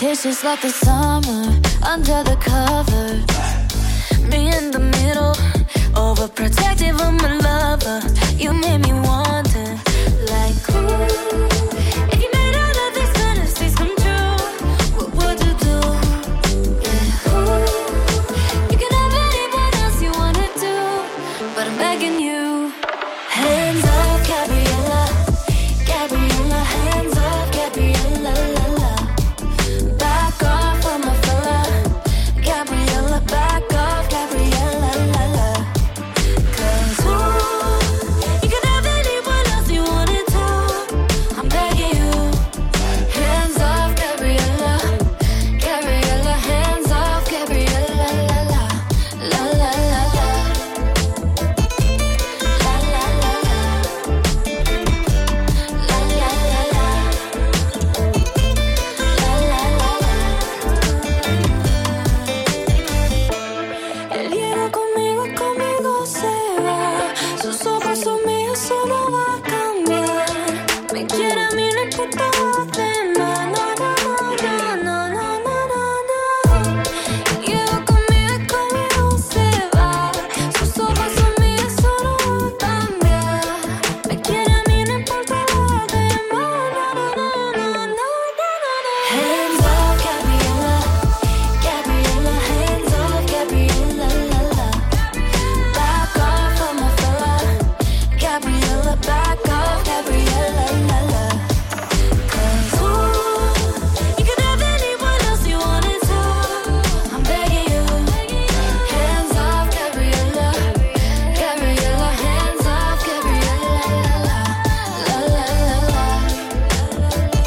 It's just like the summer under the covers. Me in the middle, overprotective of my lover. You made me wonder, like, ooh, if you made all of these fantasies come true, what would you do? Yeah, ooh, you can have anyone else you wanna do, but I'm begging you. Hands up, Gabriella, Gabriella, hands up, Gabriella, la la. Back off on my fella, Gabriella, back off, Gabriella, la la. 'Cause ooh, you can have anyone else you wanted to. I'm begging you. Hands off, Gabriella, Gabriella, hands off, Gabriella, la la, la la la la, la la la la, la la la la, Él viene conmigo, conmigo se va. Sus ojos son míos, solo va a cambiar. Me quiere a mí, no importa los demás. No, no, no, no, no, no, no, no. Él viene conmigo, conmigo se va. Sus ojos son míos, solo va a cambiar. Me quiere a mí, no importa los demás. No, no, no, no, no, no. Hands up, Gabriella, Gabriella, hands up, Gabriella, la la. Back off on my fella, Gabriella, back off, Gabriella, la la. 'Cause ooh, you can have anyone else you wanted to. I'm begging you. Hands off, Gabriella, Gabriella, hands off, Gabriella, la la, la la la la, la la la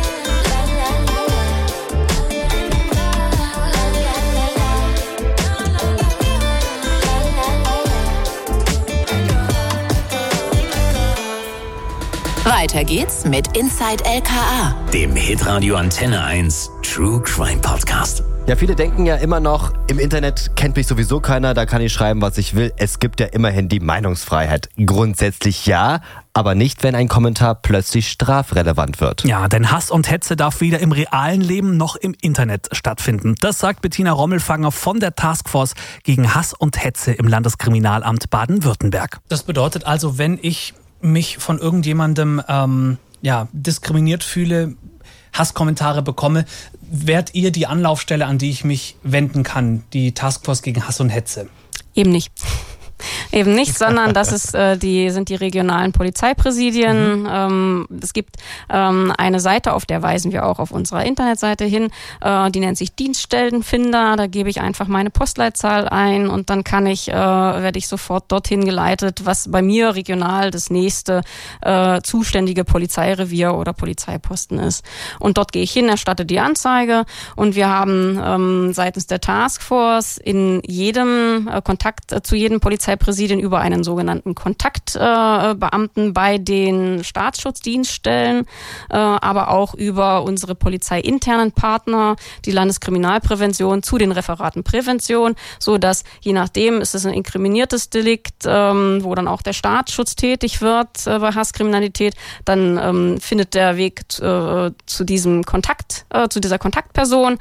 Weiter geht's mit Inside LKA. Dem Hitradio Antenne 1 True Crime Podcast. Ja, viele denken ja immer noch, im Internet kennt mich sowieso keiner, da kann ich schreiben, was ich will. Es gibt ja immerhin die Meinungsfreiheit. Grundsätzlich ja, aber nicht, wenn ein Kommentar plötzlich strafrelevant wird. Ja, denn Hass und Hetze darf weder im realen Leben noch im Internet stattfinden. Das sagt Bettina Rommelfanger von der Taskforce gegen Hass und Hetze im Landeskriminalamt Baden-Württemberg. Das bedeutet also, wenn ich mich von irgendjemandem diskriminiert fühle, Hasskommentare bekomme, wärt ihr die Anlaufstelle, an die ich mich wenden kann, die Taskforce gegen Hass und Hetze? Eben nicht. Eben nicht, sondern das ist sind die regionalen Polizeipräsidien. Es gibt eine Seite, auf der weisen wir auch auf unserer Internetseite hin, die nennt sich Dienststellenfinder. Da gebe ich einfach meine Postleitzahl ein und dann werde ich sofort dorthin geleitet, was bei mir regional das nächste zuständige Polizeirevier oder Polizeiposten ist. Und dort gehe ich hin, erstatte die Anzeige und wir haben seitens der Taskforce in jedem Kontakt zu jedem Polizeipräsidien über einen sogenannten Kontaktbeamten bei den Staatsschutzdienststellen, aber auch über unsere polizeiinternen Partner, die Landeskriminalprävention zu den Referaten Prävention, so dass je nachdem ist es ein inkriminiertes Delikt, wo dann auch der Staatsschutz tätig wird bei Hasskriminalität, dann findet der Weg zu diesem Kontakt, zu dieser Kontaktperson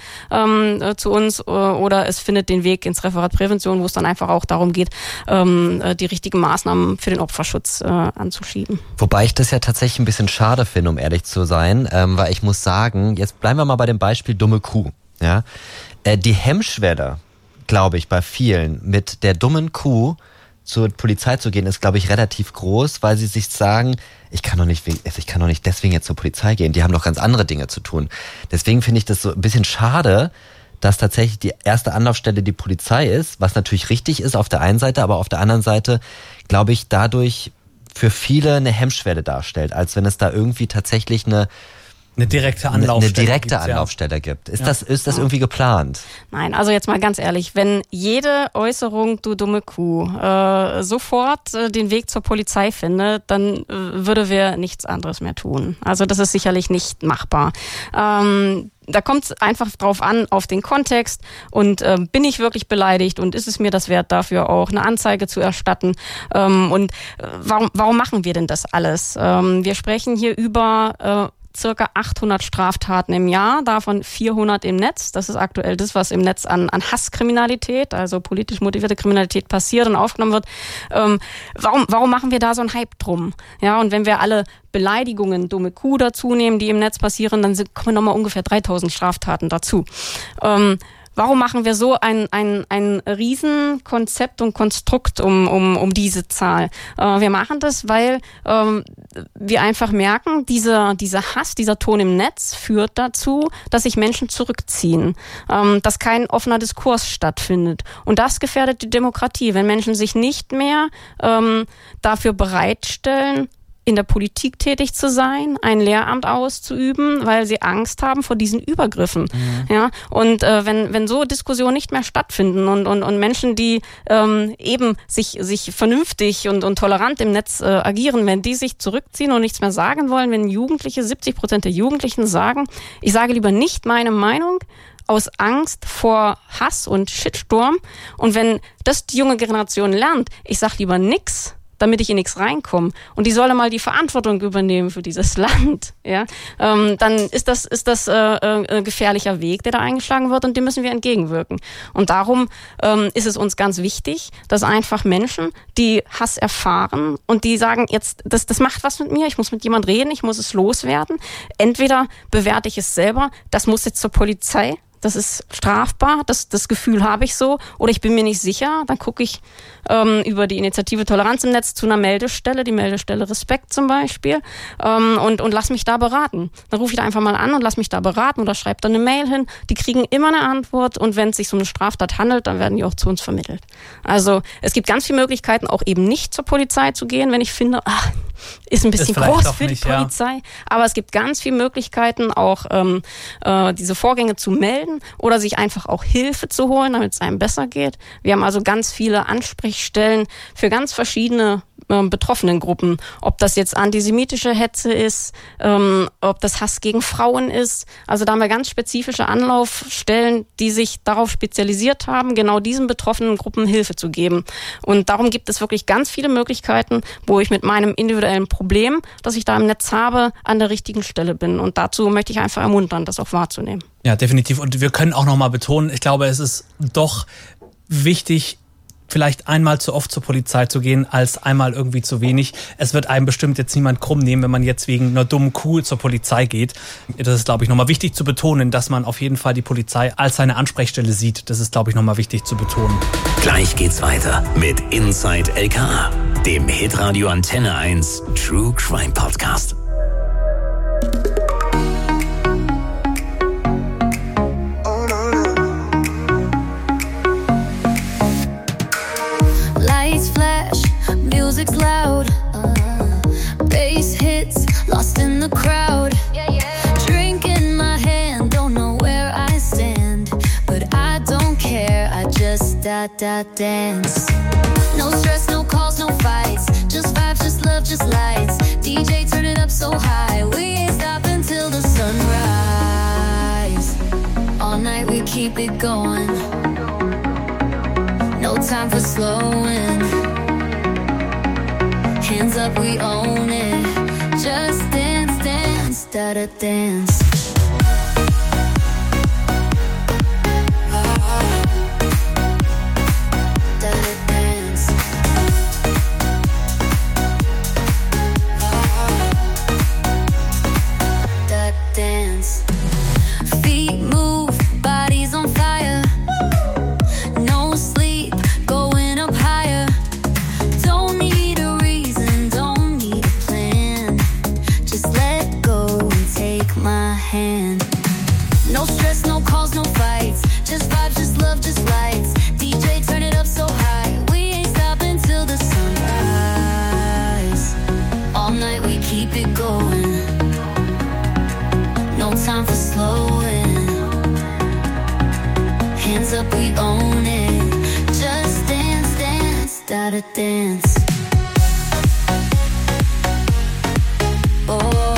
zu uns oder es findet den Weg ins Referat Prävention, wo es dann einfach auch darum geht, die richtigen Maßnahmen für den Opferschutz anzuschieben. Wobei ich das ja tatsächlich ein bisschen schade finde, um ehrlich zu sein, weil ich muss sagen, jetzt bleiben wir mal bei dem Beispiel dumme Kuh. Ja? Die Hemmschwelle, glaube ich, bei vielen mit der dummen Kuh zur Polizei zu gehen, ist, glaube ich, relativ groß, weil sie sich sagen, ich kann doch nicht deswegen jetzt zur Polizei gehen, die haben doch ganz andere Dinge zu tun. Deswegen finde ich das so ein bisschen schade, dass tatsächlich die erste Anlaufstelle die Polizei ist, was natürlich richtig ist auf der einen Seite, aber auf der anderen Seite, glaube ich, dadurch für viele eine Hemmschwelle darstellt, als wenn es da irgendwie tatsächlich eine direkte Anlaufstelle gibt. Ist das irgendwie geplant? Nein, also jetzt mal ganz ehrlich, wenn jede Äußerung, du dumme Kuh, sofort den Weg zur Polizei findet, dann würde wir nichts anderes mehr tun. Also das ist sicherlich nicht machbar. Da kommt es einfach drauf an, auf den Kontext und bin ich wirklich beleidigt und ist es mir das wert, dafür auch eine Anzeige zu erstatten? Und warum machen wir denn das alles? Wir sprechen hier über circa 800 Straftaten im Jahr, davon 400 im Netz. Das ist aktuell das, was im Netz an Hasskriminalität, also politisch motivierte Kriminalität passiert und aufgenommen wird. Warum machen wir da so einen Hype drum? Ja, und wenn wir alle Beleidigungen, dumme Kuh dazu nehmen, die im Netz passieren, dann kommen nochmal ungefähr 3000 Straftaten dazu. Warum machen wir so ein Riesenkonzept und Konstrukt um diese Zahl? Wir machen das, weil wir einfach merken, dieser Hass, dieser Ton im Netz führt dazu, dass sich Menschen zurückziehen, dass kein offener Diskurs stattfindet. Und das gefährdet die Demokratie, wenn Menschen sich nicht mehr dafür bereitstellen, in der Politik tätig zu sein, ein Lehramt auszuüben, weil sie Angst haben vor diesen Übergriffen. Mhm. Ja, und wenn so Diskussionen nicht mehr stattfinden und Menschen, die eben sich vernünftig und tolerant im Netz agieren, wenn die sich zurückziehen und nichts mehr sagen wollen, wenn Jugendliche, 70% der Jugendlichen sagen, ich sage lieber nicht meine Meinung, aus Angst vor Hass und Shitstorm. Und wenn das die junge Generation lernt, ich sag lieber nix, damit ich in nichts reinkomme. Und die solle mal die Verantwortung übernehmen für dieses Land. Ja, dann ist das ein gefährlicher Weg, der da eingeschlagen wird, und dem müssen wir entgegenwirken. Und darum ist es uns ganz wichtig, dass einfach Menschen, die Hass erfahren und die sagen, jetzt das macht was mit mir, ich muss mit jemand reden, ich muss es loswerden. Entweder bewerte ich es selber, das muss jetzt zur Polizei. Das ist strafbar, das Gefühl habe ich so, oder ich bin mir nicht sicher, dann gucke ich über die Initiative Toleranz im Netz zu einer Meldestelle, die Meldestelle Respekt zum Beispiel, und lass mich da beraten. Dann rufe ich da einfach mal an und lass mich da beraten oder schreibe da eine Mail hin. Die kriegen immer eine Antwort, und wenn es sich um eine Straftat handelt, dann werden die auch zu uns vermittelt. Also es gibt ganz viele Möglichkeiten, auch eben nicht zur Polizei zu gehen, wenn ich finde, ist ein bisschen groß für die Polizei. Ja. Aber es gibt ganz viele Möglichkeiten, auch diese Vorgänge zu melden oder sich einfach auch Hilfe zu holen, damit es einem besser geht. Wir haben also ganz viele Ansprechstellen für ganz verschiedene betroffenen Gruppen. Ob das jetzt antisemitische Hetze ist, ob das Hass gegen Frauen ist. Also da haben wir ganz spezifische Anlaufstellen, die sich darauf spezialisiert haben, genau diesen betroffenen Gruppen Hilfe zu geben. Und darum gibt es wirklich ganz viele Möglichkeiten, wo ich mit meinem individuellen Problem, das ich da im Netz habe, an der richtigen Stelle bin. Und dazu möchte ich einfach ermuntern, das auch wahrzunehmen. Ja, definitiv. Und wir können auch nochmal betonen, ich glaube, es ist doch wichtig, vielleicht einmal zu oft zur Polizei zu gehen, als einmal irgendwie zu wenig. Es wird einem bestimmt jetzt niemand krumm nehmen, wenn man jetzt wegen einer dummen Kuh zur Polizei geht. Das ist, glaube ich, nochmal wichtig zu betonen, dass man auf jeden Fall die Polizei als seine Ansprechstelle sieht. Das ist, glaube ich, nochmal wichtig zu betonen. Gleich geht's weiter mit Inside LKA, dem Hitradio Antenne 1 True Crime Podcast. Music's loud, bass hits, lost in the crowd. Drink in my hand, don't know where I stand, but I don't care, I just dance. No stress, no calls, no fights, just vibes, just love, just lights. DJ turn it up so high, we ain't stopping till the sunrise. All night we keep it going, no time for slowing. Hands up, we own it. Just dance, dance, da-da dance. Da-da dance. Da-da dance. Feet move, bodies on fire. No sleep, going up higher. Don't need my hand. No stress, no calls, no fights. Just vibes, just love, just lights. DJ turn it up so high. We ain't stopping till the sunrise. All night we keep it going. No time for slowing. Hands up, we own it. Just dance, dance, da-da dance. Oh.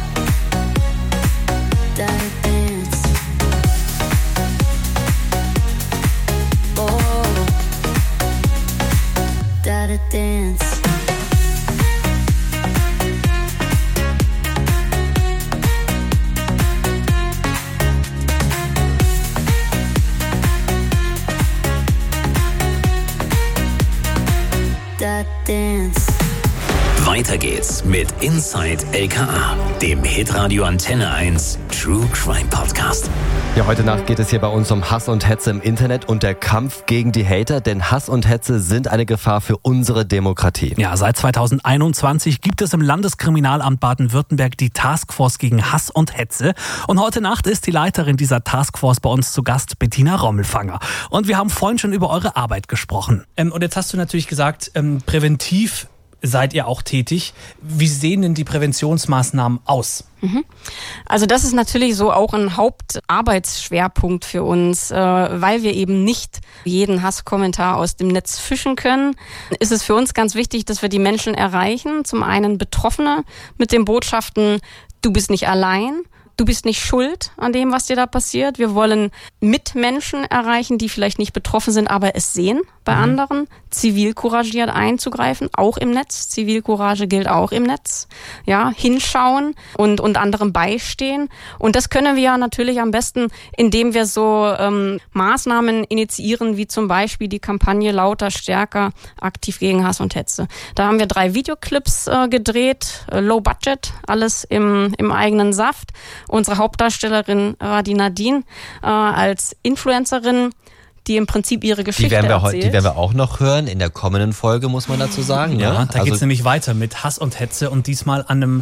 Dance. dance. Weiter geht's mit Inside LKA, dem Hitradio Antenne 1 True Crime Podcast. Ja, heute Nacht geht es hier bei uns um Hass und Hetze im Internet und der Kampf gegen die Hater, denn Hass und Hetze sind eine Gefahr für unsere Demokratie. Ja, seit 2021 gibt es im Landeskriminalamt Baden-Württemberg die Taskforce gegen Hass und Hetze. Und heute Nacht ist die Leiterin dieser Taskforce bei uns zu Gast, Bettina Rommelfanger. Und wir haben vorhin schon über eure Arbeit gesprochen. Und jetzt hast du natürlich gesagt, präventiv seid ihr auch tätig. Wie sehen denn die Präventionsmaßnahmen aus? Also das ist natürlich so auch ein Hauptarbeitsschwerpunkt für uns, weil wir eben nicht jeden Hasskommentar aus dem Netz fischen können. Ist es für uns ganz wichtig, dass wir die Menschen erreichen. Zum einen Betroffene mit den Botschaften, du bist nicht allein. Du bist nicht schuld an dem, was dir da passiert. Wir wollen Mitmenschen erreichen, die vielleicht nicht betroffen sind, aber es sehen bei anderen. Zivilcouragiert einzugreifen, auch im Netz. Zivilcourage gilt auch im Netz. Ja, hinschauen und anderem beistehen. Und das können wir ja natürlich am besten, indem wir so Maßnahmen initiieren, wie zum Beispiel die Kampagne Lauter, Stärker, aktiv gegen Hass und Hetze. Da haben wir 3 Videoclips gedreht, low budget, alles im eigenen Saft. Unsere Hauptdarstellerin war die Nadine als Influencerin, die im Prinzip ihre Geschichte erzählt. Die werden wir auch noch hören in der kommenden Folge, muss man dazu sagen. Ja, da geht es nämlich weiter mit Hass und Hetze und diesmal an einem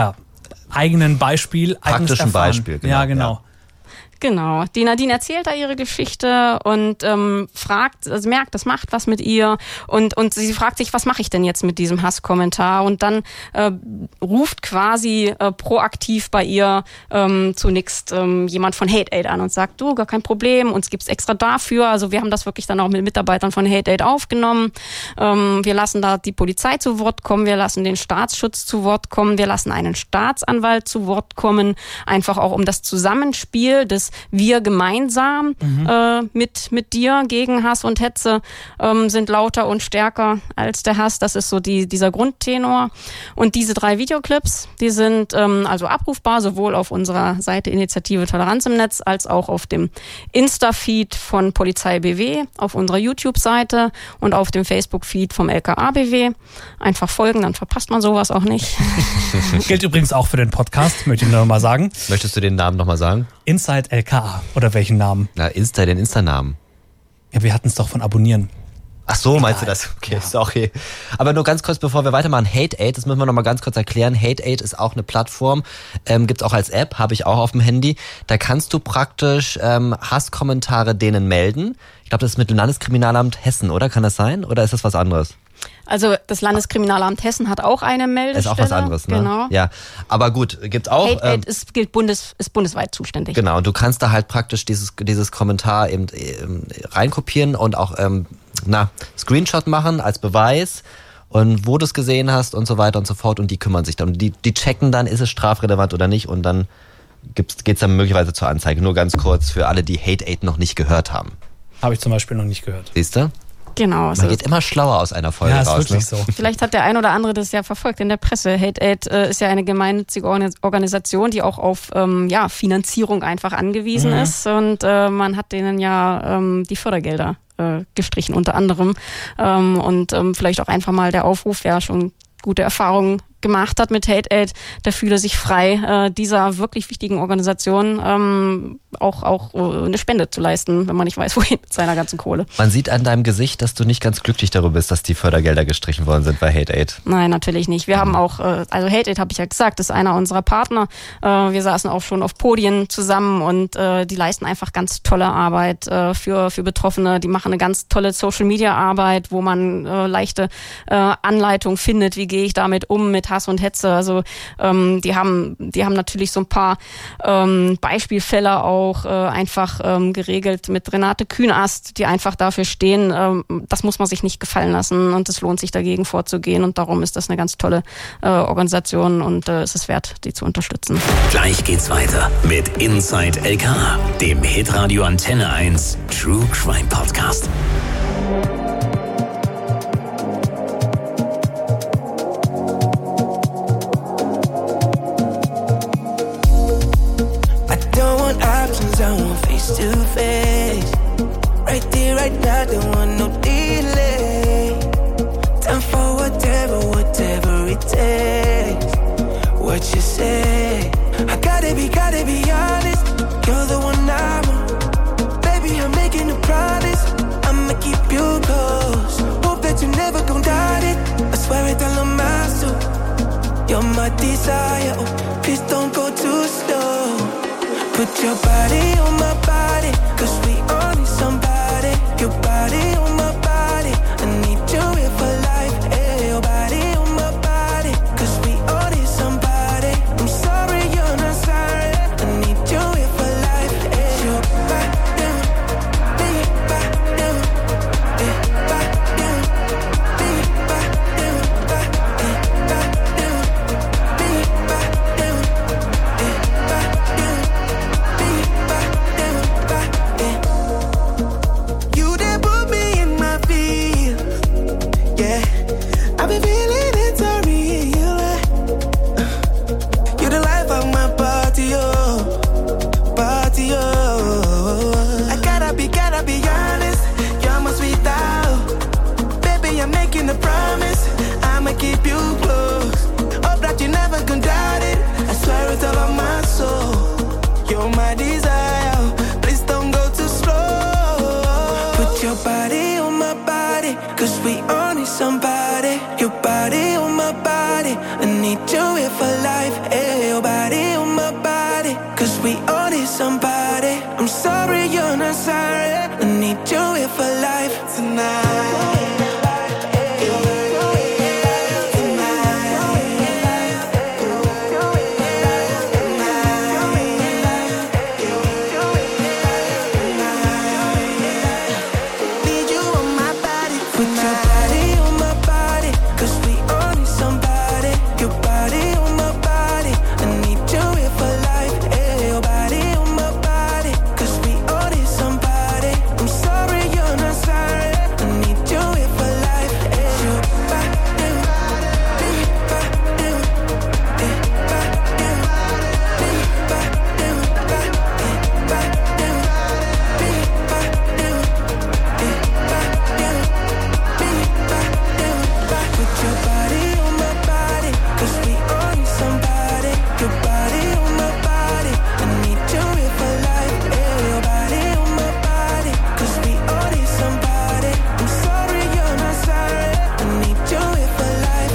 eigenen Beispiel. Praktischen Beispiel, genau. Ja, genau. Ja. Genau, die Nadine erzählt da ihre Geschichte und fragt, also merkt, das macht was mit ihr und sie fragt sich, was mache ich denn jetzt mit diesem Hasskommentar und dann ruft quasi proaktiv bei ihr zunächst jemand von Hate Aid an und sagt, du, gar kein Problem, uns gibt's extra dafür, also wir haben das wirklich dann auch mit Mitarbeitern von Hate Aid aufgenommen, wir lassen da die Polizei zu Wort kommen, wir lassen den Staatsschutz zu Wort kommen, wir lassen einen Staatsanwalt zu Wort kommen, einfach auch um das Zusammenspiel des wir gemeinsam mit dir gegen Hass und Hetze sind lauter und stärker als der Hass. Das ist so dieser Grundtenor. Und diese 3 Videoclips, die sind also abrufbar, sowohl auf unserer Seite Initiative Toleranz im Netz als auch auf dem Insta-Feed von Polizei BW, auf unserer YouTube-Seite und auf dem Facebook-Feed vom LKA BW. Einfach folgen, dann verpasst man sowas auch nicht. Gilt übrigens auch für den Podcast, möchte ich nur noch mal sagen. Möchtest du den Namen nochmal sagen? Inside LKA. Oder welchen Namen? Na, den Insta-Namen. Ja, wir hatten es doch von Abonnieren. Ach so, meinst du das? Okay, ist okay. Aber nur ganz kurz, bevor wir weitermachen, Hate Aid, das müssen wir noch mal ganz kurz erklären. Hate Aid ist auch eine Plattform, gibt's auch als App, habe ich auch auf dem Handy. Da kannst du praktisch Hasskommentare denen melden. Ich glaube, das ist mit dem Landeskriminalamt Hessen, oder? Kann das sein? Oder ist das was anderes? Also das Landeskriminalamt Hessen hat auch eine Meldestelle. Ist auch was anderes, ne? Genau. Ja, aber gut, gibt's auch. Hate Aid ist bundesweit zuständig. Genau, und du kannst da halt praktisch dieses Kommentar eben reinkopieren und auch Screenshot machen als Beweis und wo du es gesehen hast und so weiter und so fort und die kümmern sich dann. Und die checken dann, ist es strafrelevant oder nicht und dann geht's dann möglicherweise zur Anzeige. Nur ganz kurz für alle, die Hate Aid noch nicht gehört haben. Habe ich zum Beispiel noch nicht gehört. Siehst du? Genau. Man geht immer schlauer aus einer Folge raus. Ja, ist wirklich so. Vielleicht hat der ein oder andere das ja verfolgt in der Presse. Hate Aid ist ja eine gemeinnützige Organisation, die auch auf Finanzierung einfach angewiesen ist. Und man hat denen ja die Fördergelder gestrichen unter anderem. Und vielleicht auch einfach mal der Aufruf, wer schon gute Erfahrungen gemacht hat mit Hate Aid, der fühle sich frei, dieser wirklich wichtigen Organisation auch eine Spende zu leisten, wenn man nicht weiß, wohin mit seiner ganzen Kohle. Man sieht an deinem Gesicht, dass du nicht ganz glücklich darüber bist, dass die Fördergelder gestrichen worden sind bei Hate Aid. Nein, natürlich nicht. Wir haben auch, also Hate Aid, habe ich ja gesagt, ist einer unserer Partner. Wir saßen auch schon auf Podien zusammen und die leisten einfach ganz tolle Arbeit für Betroffene. Die machen eine ganz tolle Social-Media-Arbeit, wo man leichte Anleitung findet, wie gehe ich damit um mit Hass und Hetze. Also die haben natürlich so ein paar Beispielfälle auch einfach geregelt mit Renate Kühnast, die einfach dafür stehen, das muss man sich nicht gefallen lassen und es lohnt sich dagegen vorzugehen und darum ist das eine ganz tolle Organisation und es ist wert, die zu unterstützen. Gleich geht's weiter mit Inside LKA, dem Hitradio Antenne 1 True Crime Podcast. I want face to face. Right there, right now, don't want no delay. Time forward, it takes. What you say? I gotta be honest. You're the one I want. Baby, I'm making a promise. I'ma keep you close. Hope that you never gon' doubt it. I swear it all on my soul. You're my desire. Oh, please don't go too slow. Put your body on my body, 'cause we all need somebody. Your body on my body, I need you here for life. Hey, your body on my body, 'cause we all need somebody. I'm sorry you're not sorry, I need you here for life. Hey, your body, be body, be body, be body, you done put me in my feet. Yeah, I've been feeling it so real. You're the life of my party, oh, party, oh. I gotta be honest. You're my sweet out. Baby, I'm making a promise. I'ma keep you close. Hope that you never gon' doubt it. I swear it's all on my soul. You're my desire. Please don't go too slow. Put your body on my body, 'cause we all need somebody. Your body on my body, I need you here for life. Hey, your body on my body, 'cause we all need somebody. I'm sorry you're not sorry, I need you here for life tonight. Need you on my body. Put your body on my body, 'cause we all need somebody. Your body on my body, I need you here for life. Hey, your body on my body, 'cause we all need somebody. I'm sorry you're not sorry, I need you here for life. Hey, your body, be body, be body, be put your body on my body, 'cause we all need somebody. Your body on my body, I need you here for life. Hey, your body on my body, 'cause we all need somebody. I'm sorry you're not sorry, I need you here for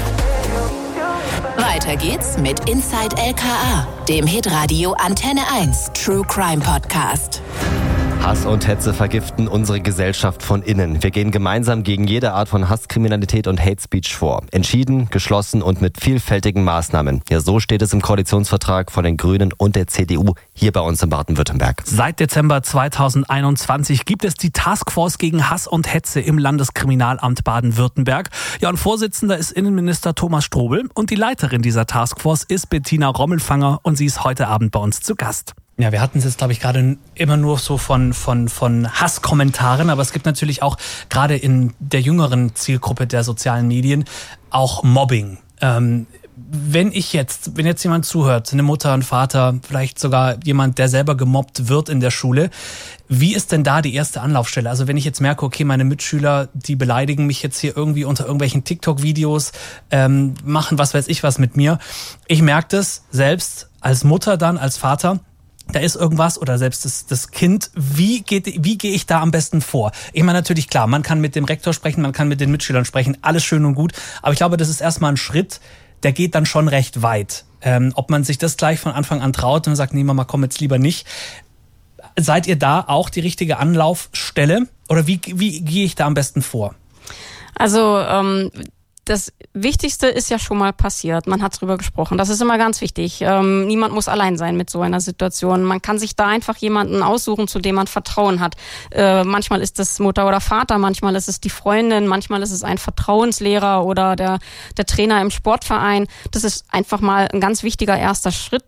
life. Weiter geht's mit Inside LKA, dem Hitradio Antenne 1 True Crime Podcast. Hass und Hetze vergiften unsere Gesellschaft von innen. Wir gehen gemeinsam gegen jede Art von Hasskriminalität und Hate Speech vor. Entschieden, geschlossen und mit vielfältigen Maßnahmen. Ja, so steht es im Koalitionsvertrag von den Grünen und der CDU hier bei uns in Baden-Württemberg. Seit Dezember 2021 gibt es die Taskforce gegen Hass und Hetze im Landeskriminalamt Baden-Württemberg. Ja, und Vorsitzender ist Innenminister Thomas Strobel und die Leiterin dieser Taskforce ist Bettina Rommelfanger und sie ist heute Abend bei uns zu Gast. Ja, wir hatten es jetzt, glaube ich, gerade immer nur so von Hasskommentaren, aber es gibt natürlich auch gerade in der jüngeren Zielgruppe der sozialen Medien auch Mobbing. Wenn jetzt jemand zuhört, eine Mutter, ein Vater, vielleicht sogar jemand, der selber gemobbt wird in der Schule, wie ist denn da die erste Anlaufstelle? Also wenn ich jetzt merke, okay, meine Mitschüler, die beleidigen mich jetzt hier irgendwie unter irgendwelchen TikTok-Videos, machen was weiß ich was mit mir. Ich merke das selbst als Mutter dann, als Vater, da ist irgendwas oder selbst das Kind, wie gehe ich da am besten vor? Ich meine natürlich klar, man kann mit dem Rektor sprechen, man kann mit den Mitschülern sprechen, alles schön und gut, aber ich glaube, das ist erstmal ein Schritt, der geht dann schon recht weit. Ob man sich das gleich von Anfang an traut und sagt, nee Mama, komm jetzt lieber nicht. Seid ihr da auch die richtige Anlaufstelle oder wie gehe ich da am besten vor? Also das Wichtigste ist ja schon mal passiert. Man hat drüber gesprochen. Das ist immer ganz wichtig. Niemand muss allein sein mit so einer Situation. Man kann sich da einfach jemanden aussuchen, zu dem man Vertrauen hat. Manchmal ist es Mutter oder Vater, manchmal ist es die Freundin, manchmal ist es ein Vertrauenslehrer oder der Trainer im Sportverein. Das ist einfach mal ein ganz wichtiger erster Schritt.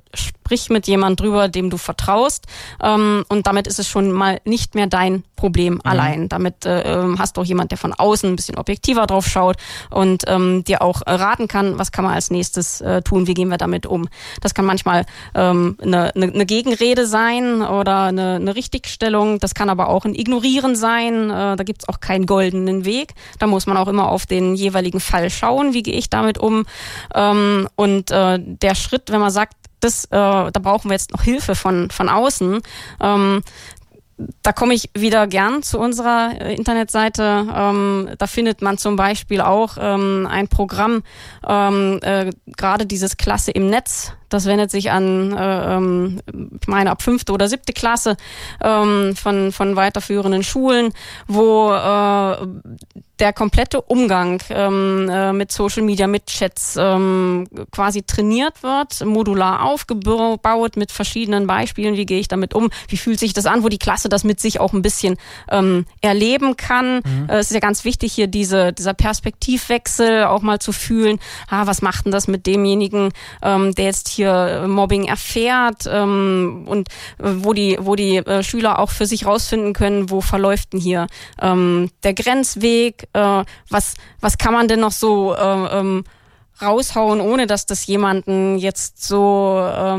sprich mit jemand drüber, dem du vertraust. Und damit ist es schon mal nicht mehr dein Problem allein. Damit hast du auch jemand, der von außen ein bisschen objektiver drauf schaut und dir auch raten kann, was kann man als nächstes tun, wie gehen wir damit um. Das kann manchmal eine Gegenrede sein oder eine Richtigstellung. Das kann aber auch ein Ignorieren sein. Da gibt's auch keinen goldenen Weg. Da muss man auch immer auf den jeweiligen Fall schauen, wie gehe ich damit um. Und der Schritt, wenn man sagt, da brauchen wir jetzt noch Hilfe von außen, da komme ich wieder gern zu unserer Internetseite. Da findet man zum Beispiel auch ein Programm, gerade dieses Klasse im Netz. Das wendet sich an, ich meine, ab 5. oder 7. Klasse von weiterführenden Schulen, wo der komplette Umgang mit Social Media, mit Chats quasi trainiert wird, modular aufgebaut mit verschiedenen Beispielen. Wie gehe ich damit um? Wie fühlt sich das an? Wo die Klasse das mit sich auch ein bisschen erleben kann. Es ist ja ganz wichtig, hier dieser Perspektivwechsel auch mal zu fühlen. Was macht denn das mit demjenigen, der jetzt hier Mobbing erfährt, und wo die Schüler auch für sich rausfinden können, wo verläuft denn hier der Grenzweg, was kann man denn noch so raushauen, ohne dass das jemanden jetzt so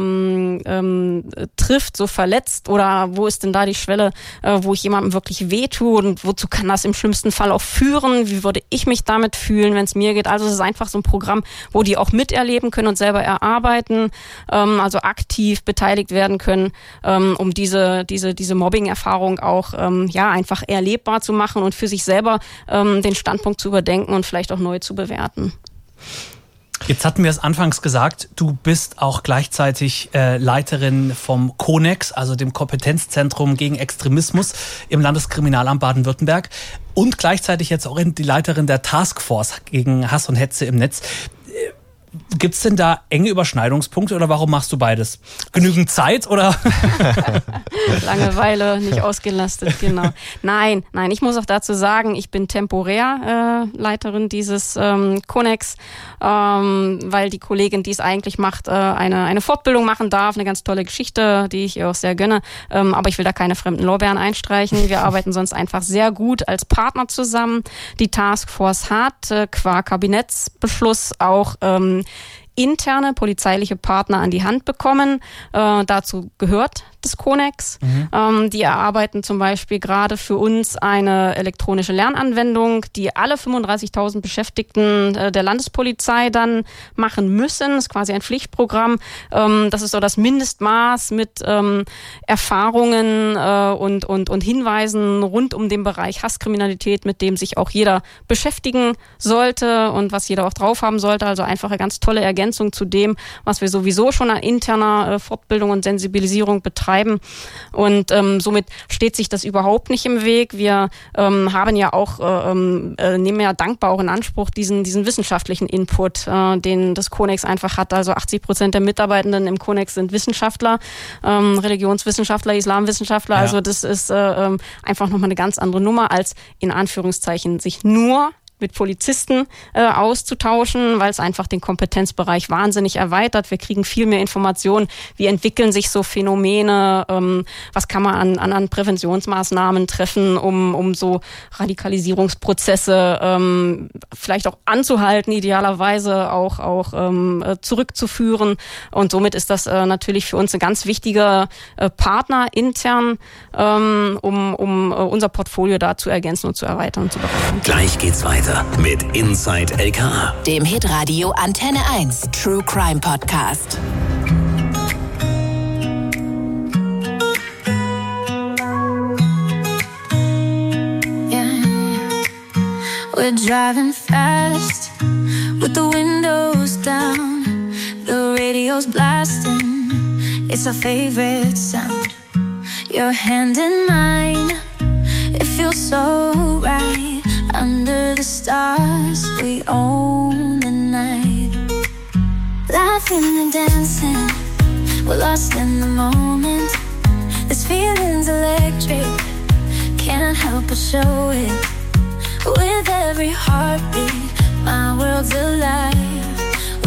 trifft, so verletzt, oder wo ist denn da die Schwelle, wo ich jemandem wirklich wehtue und wozu kann das im schlimmsten Fall auch führen, wie würde ich mich damit fühlen, wenn es mir geht. Also es ist einfach so ein Programm, wo die auch miterleben können und selber erarbeiten, also aktiv beteiligt werden können, um diese Mobbing-Erfahrung auch einfach erlebbar zu machen und für sich selber den Standpunkt zu überdenken und vielleicht auch neu zu bewerten. Jetzt hatten wir es anfangs gesagt, du bist auch gleichzeitig Leiterin vom CONEX, also dem Kompetenzzentrum gegen Extremismus im Landeskriminalamt Baden-Württemberg, und gleichzeitig jetzt auch die Leiterin der Taskforce gegen Hass und Hetze im Netz. Gibt es denn da enge Überschneidungspunkte oder warum machst du beides? Genügend Zeit oder? Langeweile, nicht ausgelastet, genau. Nein, ich muss auch dazu sagen, ich bin temporär Leiterin dieses CONEX, weil die Kollegin, die es eigentlich macht, eine Fortbildung machen darf, eine ganz tolle Geschichte, die ich ihr auch sehr gönne, aber ich will da keine fremden Lorbeeren einstreichen. Wir arbeiten sonst einfach sehr gut als Partner zusammen. Die Taskforce hat qua Kabinettsbeschluss auch interne polizeiliche Partner an die Hand bekommen. Dazu gehört das CONEX. Die erarbeiten zum Beispiel gerade für uns eine elektronische Lernanwendung, die alle 35.000 Beschäftigten der Landespolizei dann machen müssen. Das ist quasi ein Pflichtprogramm. Das ist so das Mindestmaß mit Erfahrungen und Hinweisen rund um den Bereich Hasskriminalität, mit dem sich auch jeder beschäftigen sollte und was jeder auch drauf haben sollte. Also einfach eine ganz tolle Ergänzung zu dem, was wir sowieso schon an interner Fortbildung und Sensibilisierung betreiben. Und somit steht sich das überhaupt nicht im Weg. Wir haben ja auch, nehmen ja dankbar auch in Anspruch diesen wissenschaftlichen Input, den das CONEX einfach hat. Also 80% der Mitarbeitenden im CONEX sind Wissenschaftler, Religionswissenschaftler, Islamwissenschaftler. Ja. Also das ist einfach nochmal eine ganz andere Nummer, als in Anführungszeichen sich nur mit Polizisten auszutauschen, weil es einfach den Kompetenzbereich wahnsinnig erweitert. Wir kriegen viel mehr Informationen. Wie entwickeln sich so Phänomene? Was kann man an Präventionsmaßnahmen treffen, um so Radikalisierungsprozesse vielleicht auch anzuhalten, idealerweise auch zurückzuführen. Und somit ist das natürlich für uns ein ganz wichtiger Partner intern, um unser Portfolio da zu ergänzen und zu erweitern und zu bereichern. Gleich geht's weiter mit Inside LKA, dem Hitradio Antenne 1 True Crime Podcast. We're driving fast with the windows down, the radio's blasting, it's our favorite sound. Your hand in mine, it feels so right. Under the stars, we own the night. Laughing and dancing, we're lost in the moment. This feeling's electric, can't help but show it. With every heartbeat, my world's alive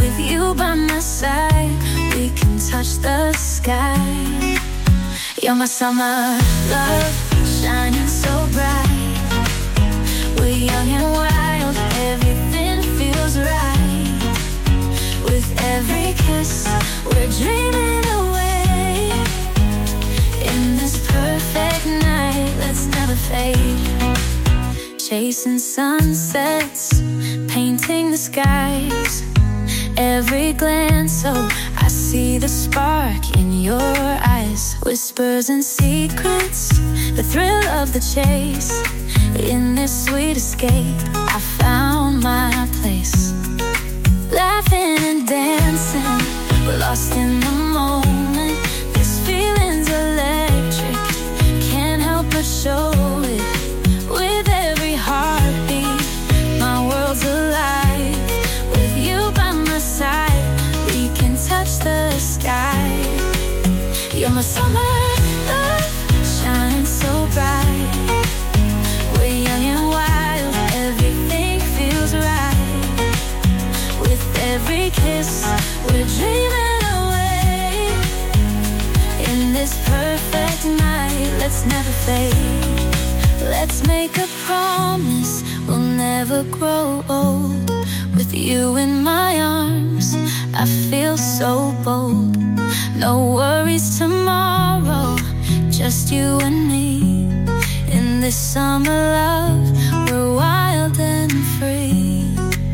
With you by my side, we can touch the sky. You're my summer love, shining so bright. We're young and wild, everything feels right. With every kiss, we're dreaming away. In this perfect night, let's never fade. Chasing sunsets, painting the skies. Every glance, oh, I see the spark in your eyes. Whispers and secrets, the thrill of the chase. In this sweet escape, I found my place. Laughing and dancing, we're lost in the moment. This feeling's electric, can't help but show it. With every heartbeat, my world's alive. With you by my side, we can touch the sky. You're my summer love, shining so bright. We're young and wild, everything feels right. With every kiss, we're dreaming away. In this perfect night, let's never fade. Let's make a promise, we'll never grow old. With you in my arms, I feel so bold. No worries tomorrow, just you and me. In this summer love, we're wild and free.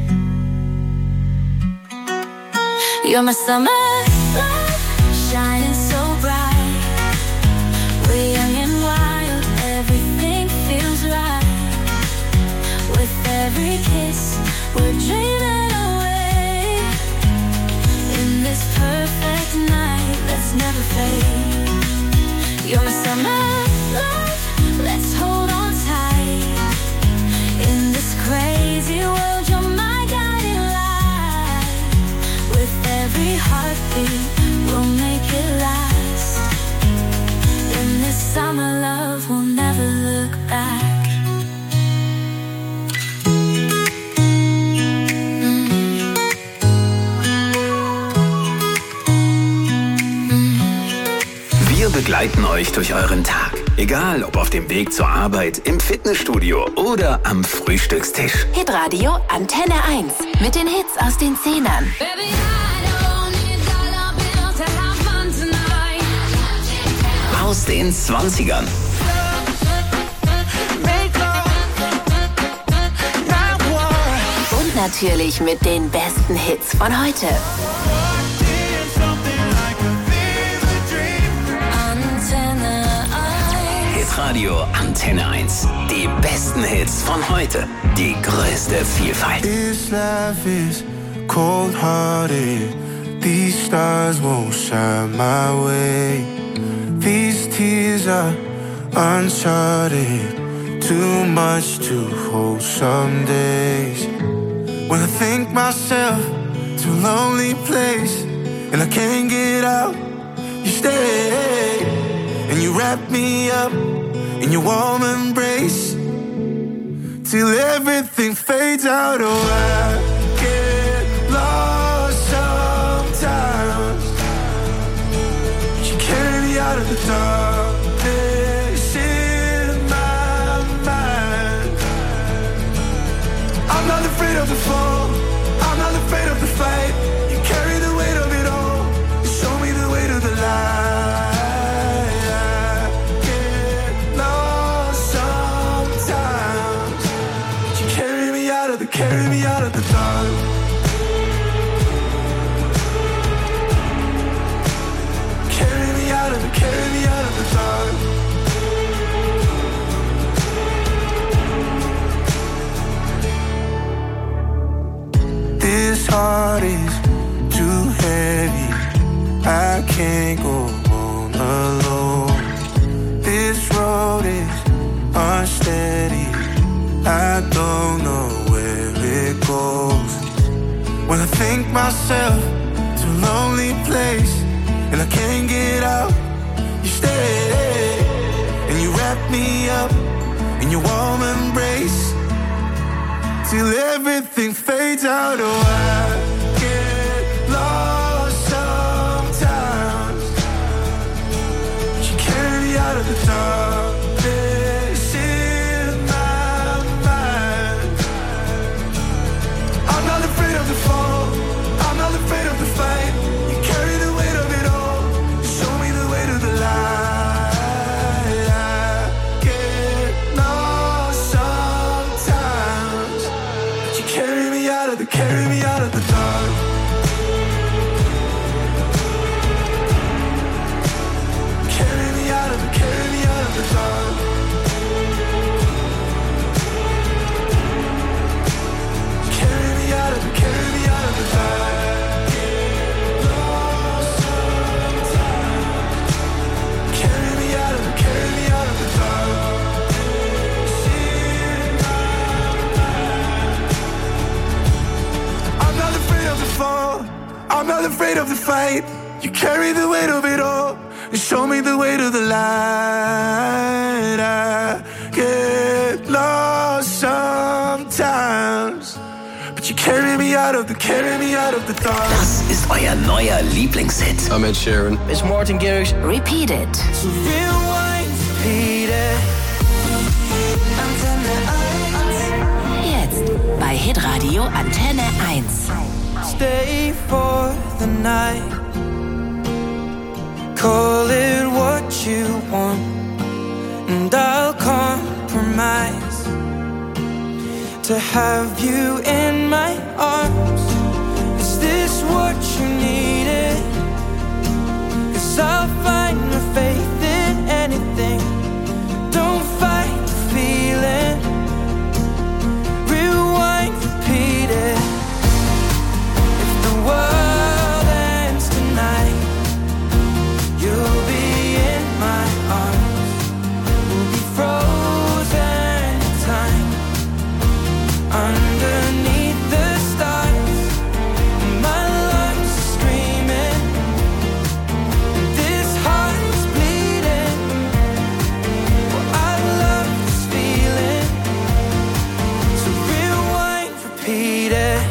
You're my summer love, shining so bright. We're young and wild, everything feels right. With every kiss, we're dreaming away. In this perfect night, let's never fade. You're my summer love, let's hold on tight. In this crazy world, you're my guiding light. With every heartbeat, we'll make it last. In this summer love, we'll never look back. Wir begleiten euch durch euren Tag. Egal, ob auf dem Weg zur Arbeit, im Fitnessstudio oder am Frühstückstisch. Hitradio Antenne 1 mit den Hits aus den 10ern. Aus den 20ern. Und natürlich mit den besten Hits von heute. Hitradio Antenne 1. Die besten Hits von heute. Die größte Vielfalt. This life is cold-hearted. These stars won't shine my way. These tears are uncharted. Too much to hold some days. When I think myself to a lonely place and I can't get out, you stay and you wrap me up in your warm embrace till everything fades out. Oh, I get lost sometimes. You carry me out of the darkness in my mind. I'm not afraid of the fall, I'm not afraid of the fight. You carry the weight of it all, you show me the way to the light. Carry me out of the dark. Carry me out of the dark. This heart is too heavy. I can't go on alone. This road is unsteady. I don't know where it goes. When I think myself to a lonely place and I can't get out, you stay and you wrap me up in your warm embrace till everything fades out. Oh, I get the darkness in my mind. I'm not afraid of the fall, I'm not afraid of the fight. You carry the weight of it all, show me the way to the light. I get lost sometimes, but you carry me out of the dark. I'm not afraid of the fight. You carry the weight of it all and show me the way to the light. I get lost sometimes, but you carry me out of the dark. Das ist euer neuer Lieblingshit. I'm Ed Sheeran. It's Martin Garrix. Repeat It. So rewind, repeat it. Jetzt bei Hitradio Antenne 1. Stay for the night. Call it what you want, and I'll compromise to have you in my arms. Is this what you needed? 'Cause I'll find my faith in anything. Don't fight the feeling. Rewind, repeat it. World ends tonight. You'll be in my arms. We'll be frozen in time underneath the stars. My lungs are screaming. This heart is bleeding. Well, I love this feeling. So rewind, repeat it.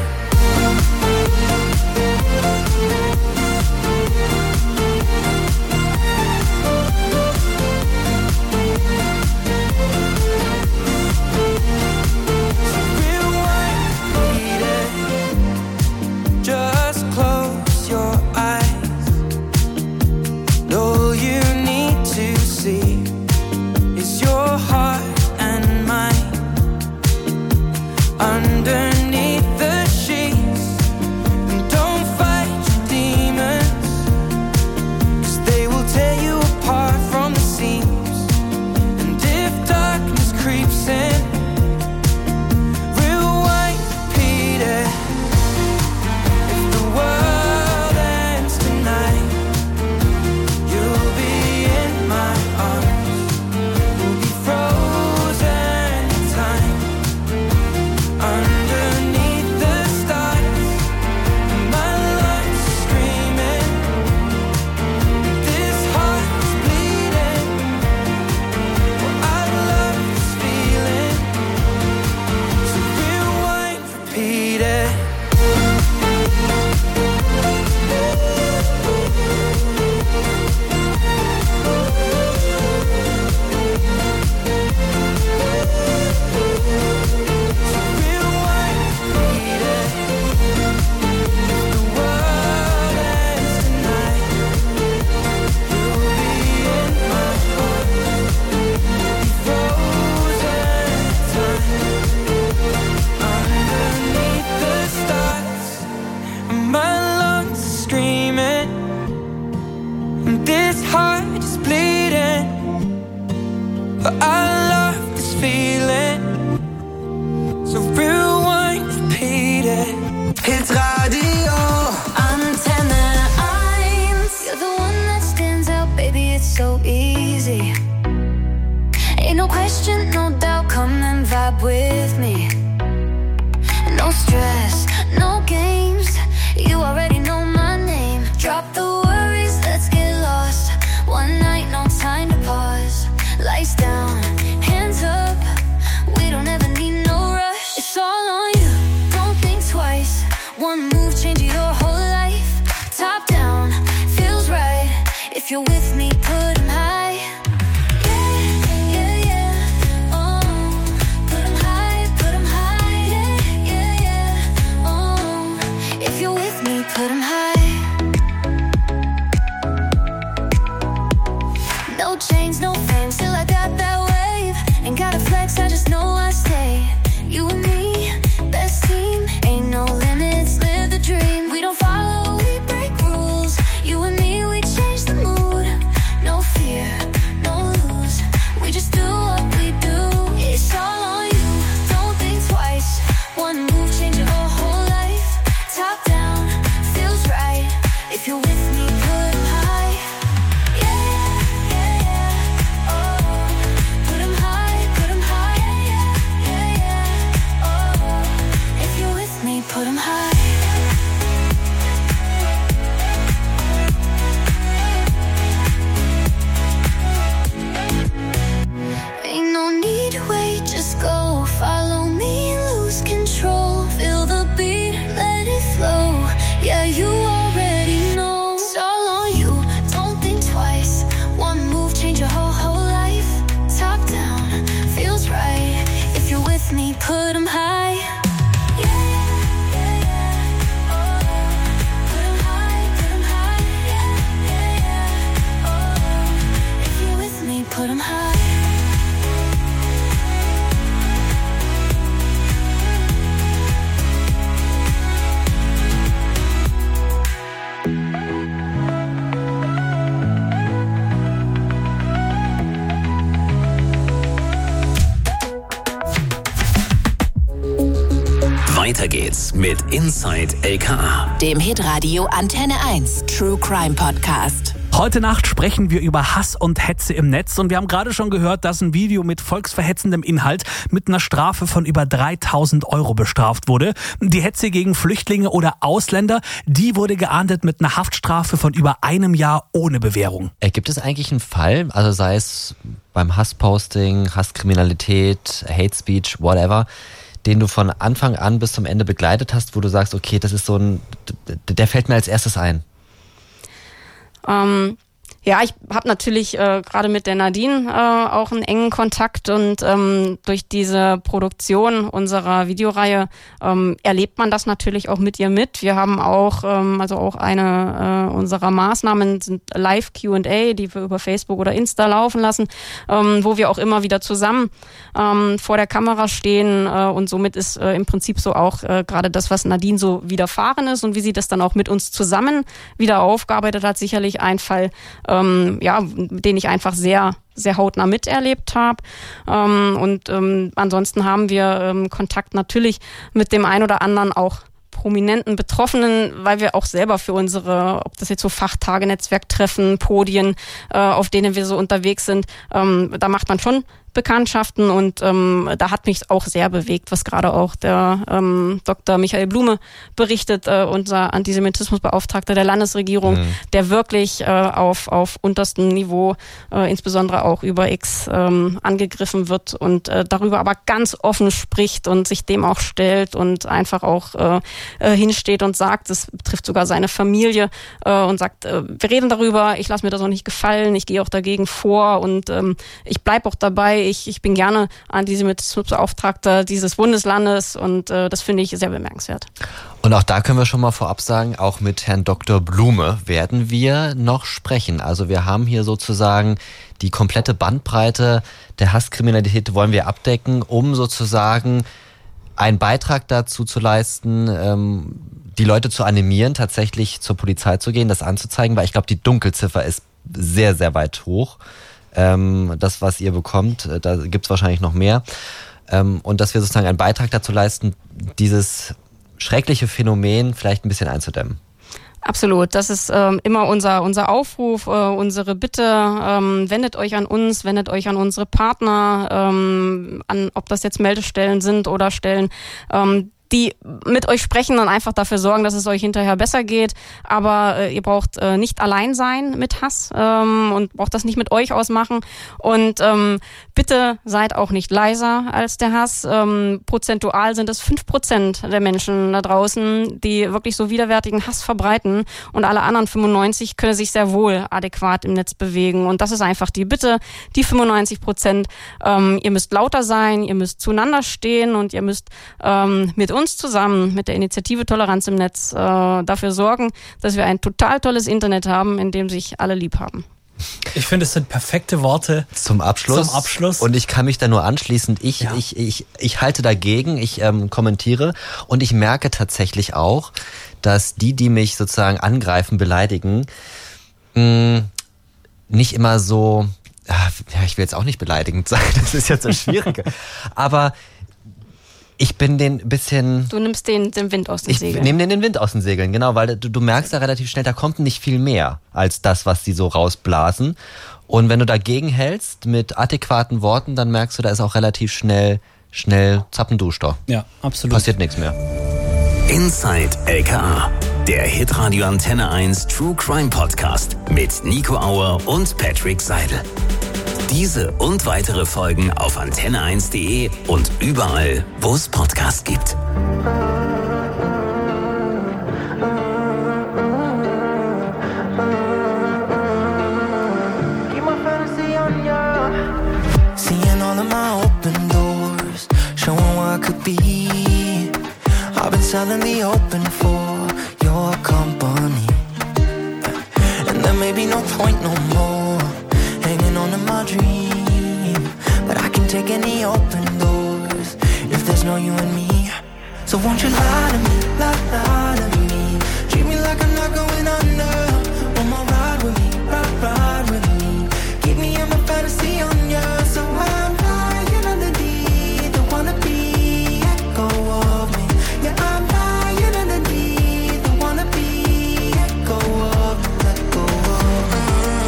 If you're with me, put 'em high. Yeah. with me, put 'em high. Put 'em high. Weiter geht's mit Inside LKA, dem Hitradio Antenne 1 True Crime Podcast. Heute Nacht sprechen wir über Hass und Hetze im Netz und wir haben gerade schon gehört, dass ein Video mit volksverhetzendem Inhalt mit einer Strafe von über 3.000 € bestraft wurde. Die Hetze gegen Flüchtlinge oder Ausländer, die wurde geahndet mit einer Haftstrafe von über 1 Jahr ohne Bewährung. Gibt es eigentlich einen Fall, also sei es beim Hassposting, Hasskriminalität, Hate Speech, whatever, den du von Anfang an bis zum Ende begleitet hast, wo du sagst, okay, das ist so ein, der fällt mir als erstes ein? Ja, ich habe natürlich gerade mit der Nadine auch einen engen Kontakt und durch diese Produktion unserer Videoreihe erlebt man das natürlich auch mit ihr mit. Wir haben auch, also auch eine unserer Maßnahmen sind Live-Q&A, die wir über Facebook oder Insta laufen lassen, wo wir auch immer wieder zusammen vor der Kamera stehen und somit ist im Prinzip so auch gerade das, was Nadine so widerfahren ist und wie sie das dann auch mit uns zusammen wieder aufgearbeitet hat, sicherlich ein Fall, den ich einfach sehr, sehr hautnah miterlebt habe. Ansonsten haben wir Kontakt natürlich mit dem ein oder anderen auch prominenten Betroffenen, weil wir auch selber für unsere, ob das jetzt so Fachtage, Netzwerktreffen, Podien, auf denen wir so unterwegs sind, da macht man schon Bekanntschaften und da hat mich auch sehr bewegt, was gerade auch der Dr. Michael Blume berichtet, unser Antisemitismusbeauftragter der Landesregierung, der wirklich auf unterstem Niveau, insbesondere auch über X, angegriffen wird und darüber aber ganz offen spricht und sich dem auch stellt und einfach auch hinsteht und sagt, das betrifft sogar seine Familie und sagt, wir reden darüber, ich lasse mir das auch nicht gefallen, ich gehe auch dagegen vor und ich bleibe auch dabei. Ich bin gerne Antisemitismusbeauftragter dieses Bundeslandes und das finde ich sehr bemerkenswert. Und auch da können wir schon mal vorab sagen, auch mit Herrn Dr. Blume werden wir noch sprechen. Also wir haben hier sozusagen die komplette Bandbreite der Hasskriminalität wollen wir abdecken, um sozusagen einen Beitrag dazu zu leisten, die Leute zu animieren, tatsächlich zur Polizei zu gehen, das anzuzeigen, weil ich glaube, die Dunkelziffer ist sehr, sehr weit hoch. Das, was ihr bekommt, da gibt's wahrscheinlich noch mehr. Und dass wir sozusagen einen Beitrag dazu leisten, dieses schreckliche Phänomen vielleicht ein bisschen einzudämmen. Absolut, das ist immer unser Aufruf, unsere Bitte, wendet euch an uns, wendet euch an unsere Partner, an ob das jetzt Meldestellen sind oder Stellen, die mit euch sprechen und einfach dafür sorgen, dass es euch hinterher besser geht. Aber ihr braucht nicht allein sein mit Hass und braucht das nicht mit euch ausmachen. Und bitte seid auch nicht leiser als der Hass. Prozentual sind es 5% der Menschen da draußen, die wirklich so widerwärtigen Hass verbreiten. Und alle anderen 95 können sich sehr wohl adäquat im Netz bewegen. Und das ist einfach die Bitte, die 95%. Ihr müsst lauter sein, ihr müsst zueinander stehen und ihr müsst mit uns zusammen, mit der Initiative Toleranz im Netz, dafür sorgen, dass wir ein total tolles Internet haben, in dem sich alle lieb haben. Ich finde, es sind perfekte Worte zum Abschluss. Und ich kann mich da nur anschließen. Ich halte dagegen, ich kommentiere und ich merke tatsächlich auch, dass die mich sozusagen angreifen, beleidigen, nicht immer so, ich will jetzt auch nicht beleidigend sein, das ist jetzt so schwierig, aber ich bin den bisschen... Du nimmst den Wind aus den Segeln. Ich nehme den Wind aus den Segeln, genau, weil du merkst da relativ schnell, da kommt nicht viel mehr als das, was sie so rausblasen. Und wenn du dagegen hältst mit adäquaten Worten, dann merkst du, da ist auch relativ schnell Zappenduster. Ja, absolut. Passiert nichts mehr. Inside LKA, der Hitradio Antenne 1 True Crime Podcast mit Nico Auer und Patrick Seidel. Diese und weitere Folgen auf antenne1.de und überall, wo es Podcasts gibt. Seeing all of my open doors, showing what could be. I've been selling the open for your company, and there may be no point no more hanging on to my dream. But I can take any open doors if there's no you and me. So won't you lie to me, lie to me. Treat me like I'm not going under. One more ride with me, ride with me. Keep me in my fantasy on you. So I'm lying underneath the wannabe echo of me. Yeah, I'm lying underneath the wannabe echo of me. Let go of me.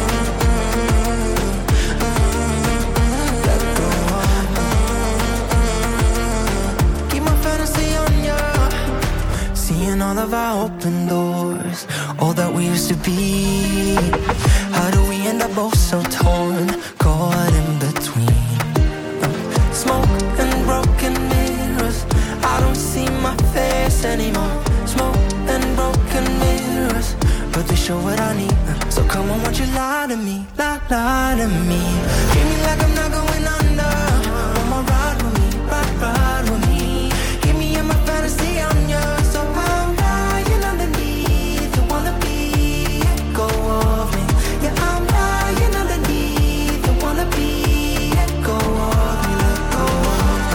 Let go of me. Keep my fantasy on you. Seeing all of our open doors, all that we used to be. How do we end up both so torn, caught in between? Smoke and broken mirrors, I don't see my face anymore. Smoke and broken mirrors, but they show what I need. So come on, won't you lie to me, lie to me. Treat me like I'm not going under. One more ride with me, ride with me. Keep me in my fantasy on you. So I'm lying underneath the wannabe echo of me. Yeah, I'm lying underneath the wannabe echo of me. Let go of me.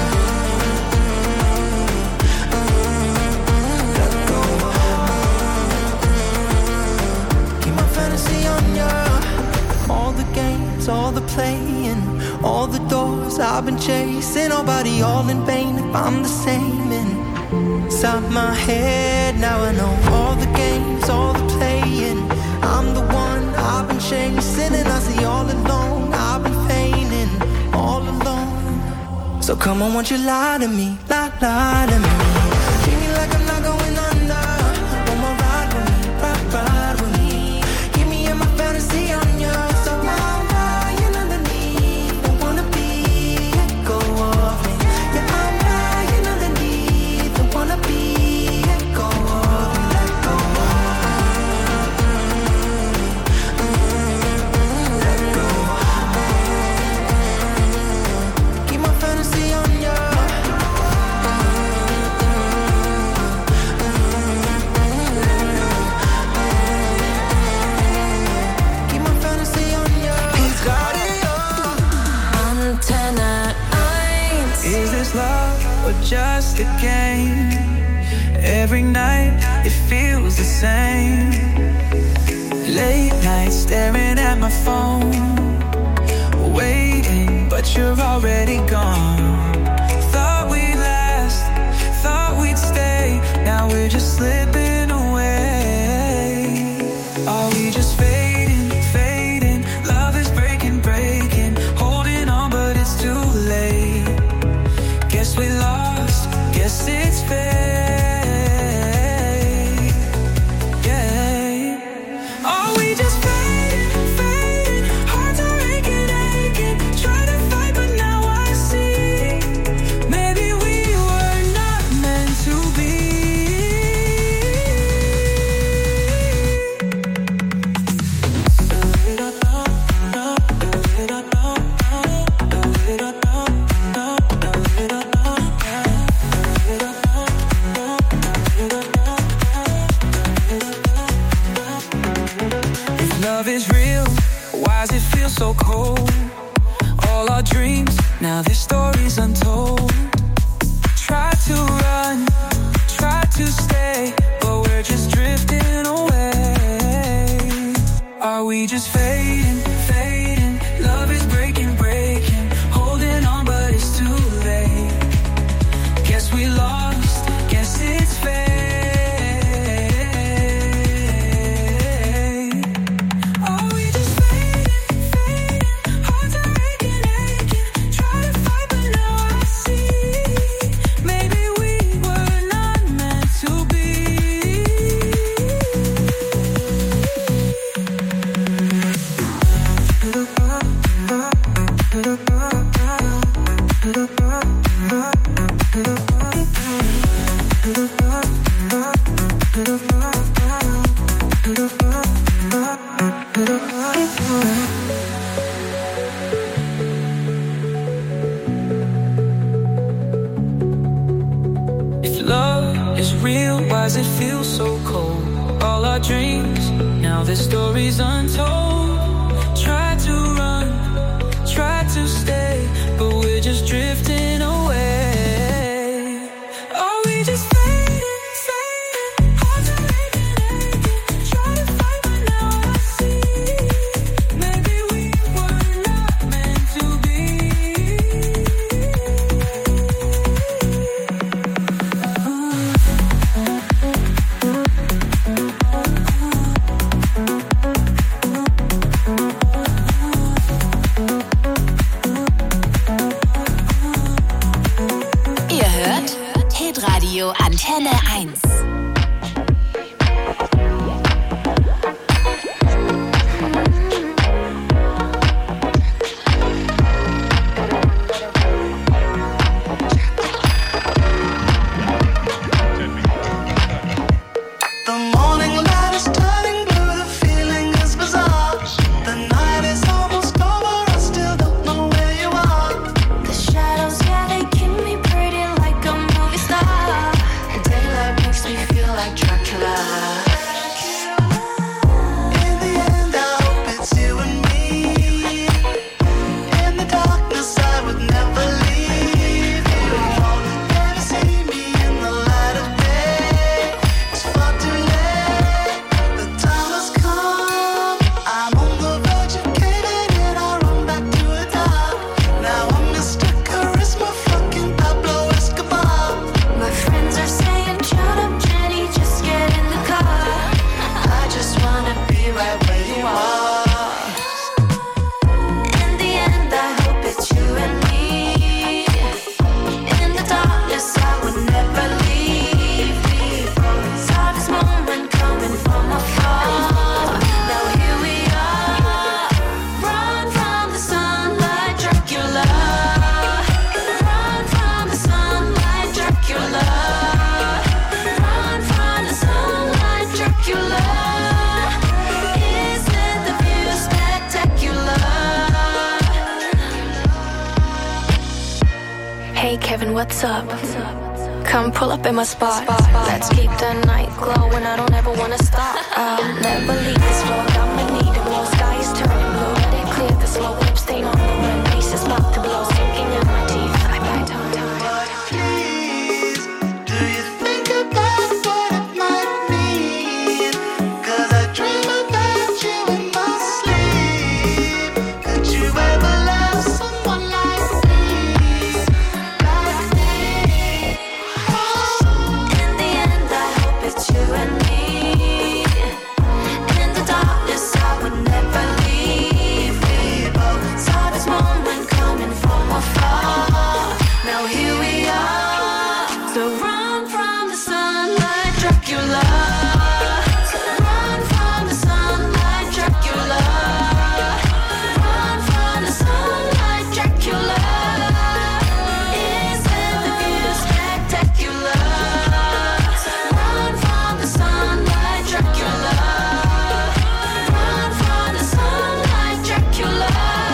Let go of me. Keep my fantasy on you. All the games, all the playing, all the doors I've been chasing. Nobody all in vain if I'm the same inside my head. Now I know all the games, all the playing. I'm the one I've been chasing, and I see all alone I've been feigning all alone. So come on, won't you lie to me, lie to me. Treat me like I'm not going under. One more ride with me, ride with me. Keep me in my fantasy on you. So I'm lying underneath the wannabe echo of me. Yeah, I'm lying underneath the wannabe echo of me. Let go of me. Let go of me. Keep my fantasy on you. Keep my fantasy on you. He's got it all. Antenne 1. Is this love or just a game? Every night it feels the same. Late nights staring at my phone, waiting, but you're already gone. Thought we'd last, thought we'd stay. Now we're just slipping away. Are we just fading, fading? Love is breaking, breaking. Holding on, but it's too late. Guess we lost, guess it's fate. Yeah. Are we just fading, fading? Hearts are aching, aching. Try to fight, but now I see. Maybe we were not meant to be. If love is real, why does it feel so cold? All our dreams, now their stories untold. Try to run, try to stay, but we're just drifting away. Are we just fading, fading? Love is breaking, breaking. Holding on, but it's too late. Guess we lost, guess it's fate. Are we just fading, fading? Hearts are aching, aching. Try to fight, but now I see. Maybe we were not meant to be. love is real, why does it feel so cold? All our dreams, now the story's untold. Try to run, try to stay, but we're just drifting away. Are we just fading, fading? Hearts are aching, aching. Try to fight, but now I see maybe we were not meant to be. Ihr hört Hitradio Antenne 1. The morning light is turning blue, the feeling is bizarre. The night is almost over, I still don't know where you are. The shadows, yeah, they keep me pretty like a movie star. And daylight makes me feel like Dracula. In the end, I hope it's you and me. In the darkness, I would never leave you. Never see me in the light of day. It's far too late. The time has come. I'm on the verge of caving in. I run back to the top. Now I'm Mr. Charisma, fucking Pablo Escobar. My friends are saying, shut up, Jenny, just get in the car. I just wanna be right where you are. In the end, I hope it's you and me. In the darkness, I would never leave. Saw this moment coming from afar. Now here we are. Run from the sunlight, Dracula. Run from the sunlight, Dracula. Run from the sunlight, Dracula. Isn't the view spectacular? Hey Kevin, what's up? Come pull up in my spot. Let's keep the night glowing. I don't ever wanna stop. I'll never leave this road. I'ma need it more. Sky is turning blue. Let it clear the slow lip stain on the wind. Peace is about to blow. Sinking in my teeth. I bite on time. Please, do you think about what it might mean? 'Cause I dream about you in my sleep. Could you ever love someone like me? Like me? In the end, I hope it's you and me. In the darkness, I would never leave. We both saw this moment coming from afar. Now here we are. So run from the sunlight, Dracula. Run from the sunlight, Dracula. Run from the sunlight, Dracula. Isn't the view spectacular? Run from the sunlight, Dracula. Run from the sunlight, Dracula.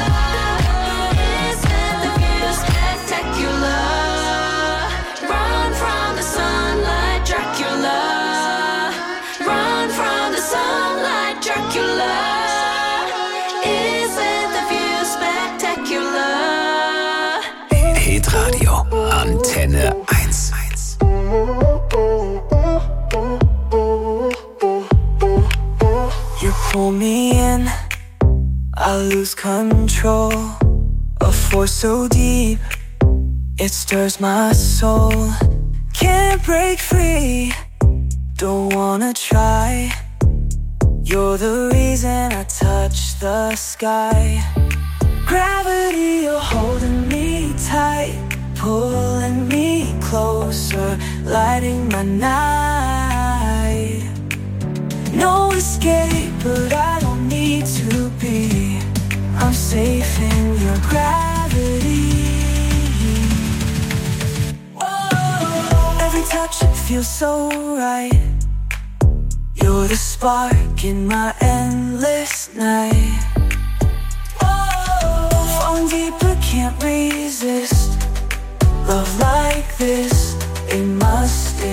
Isn't the view spectacular? Run from the sunlight, Dracula. Run from the sunlight, Dracula. Isn't the view spectacular? Hitradio Antenne 1. You pull me in, I lose control. A force so deep, it stirs my soul. Can't break free, don't wanna try. You're the reason I touch the sky. Gravity, you're holding me tight, pulling me closer, lighting my night. No escape, but I don't need to be. I'm safe in your gravity. Every touch, it feels so right. You're the spark in my endless night. Falling deeper, can't resist. Love like this, it must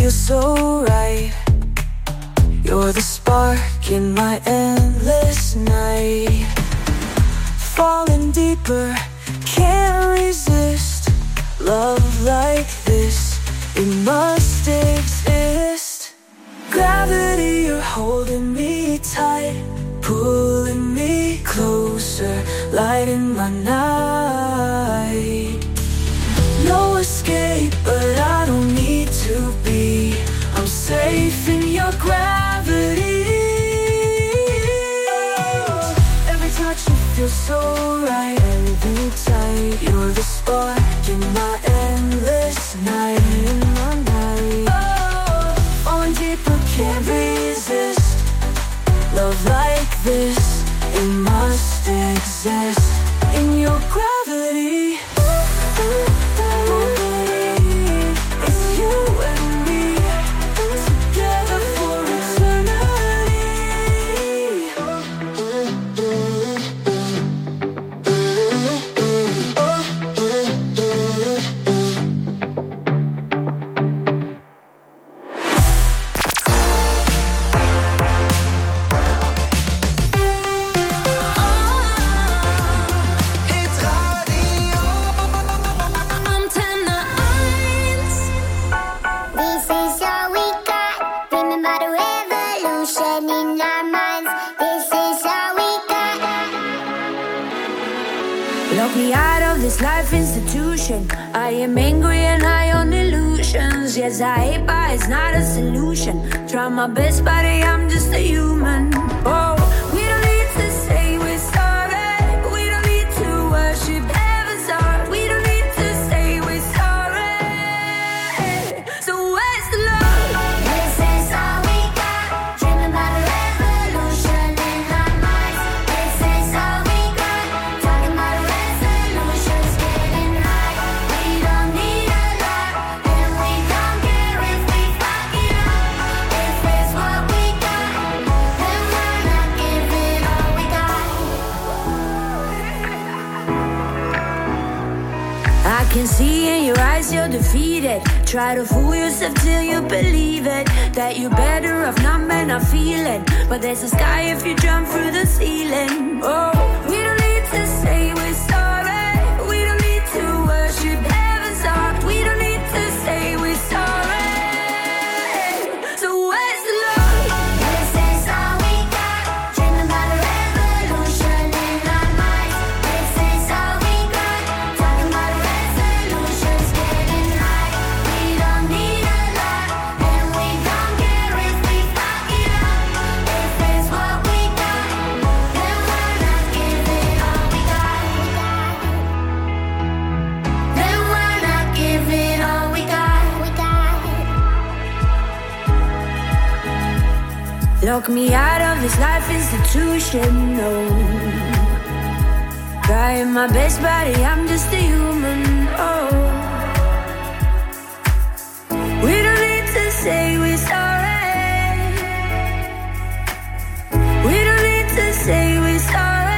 feels so right. You're the spark in my endless night. Falling deeper, can't resist. Love like this, it must exist. Gravity, you're holding me tight, pulling me closer, lighting my night. No escape, but I don't need to be. I'm safe in your gravity. Every touch you feel so right, everything tight. You're the spark in my endless night, in my night. Falling deeper, can't resist. Love like this, it must exist. In your gravity. It's you and me, together for eternity. Lock me out of this life institution. I am angry and high on illusions. Yes, I hate, but it's not a solution. Try my best, but I'm just a human. Oh, we don't need to say we're sorry. We don't need to worship heaven's heart. We don't need to say we're sorry. So where's the love? This is all we got. Dreaming about a revolution in our minds. This is all we got. Talking about a resolutions, getting high. We don't need a lot, and we don't care if we fuck it up. If it's what we got, then why not give it all we got? I can see in your eyes you're defeated. Try to fool yourself till you believe it, that you're better off not men not feeling. But there's a sky if you jump through the ceiling. Oh, we don't need to say we're sorry. We don't need to worship heaven's heart. We don't need to say we're sorry. So where's the love? This is all we got. Dreaming about a revolution in our minds. This is all we got. Talking about a resolutions, getting high. We don't need a lot, and we don't care if we fuck it up. If it's what we got, then why not give it all we got? Then why not give it all we got? Lock me out of this life institution, no. Trying my best, buddy, I'm just a human, oh. We don't need to say we're sorry. We don't need to say we're sorry.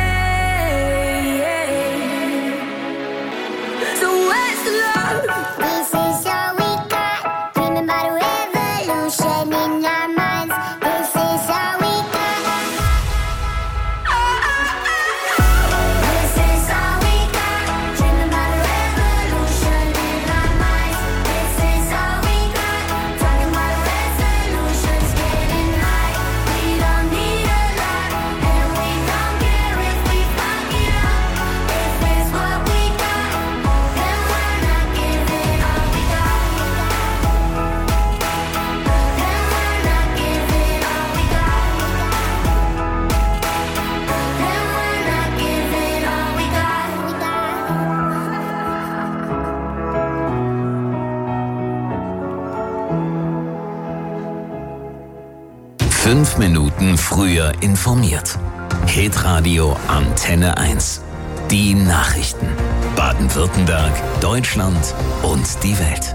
So where's the love? This is all we got. Dreaming about a revolution in our minds. This is all we got. This is all we got. Dreaming about a revolution in our minds. This is all we got. Talking about a resolutions, getting high. We don't need a lot, and we don't care if we fuck it up. If it's what we got, then why not give it all we got? Then why not give it all we got? Then why not give it all we got? 5 Minuten früher informiert. Hitradio Antenne 1. Die Nachrichten. Baden-Württemberg, Deutschland und die Welt.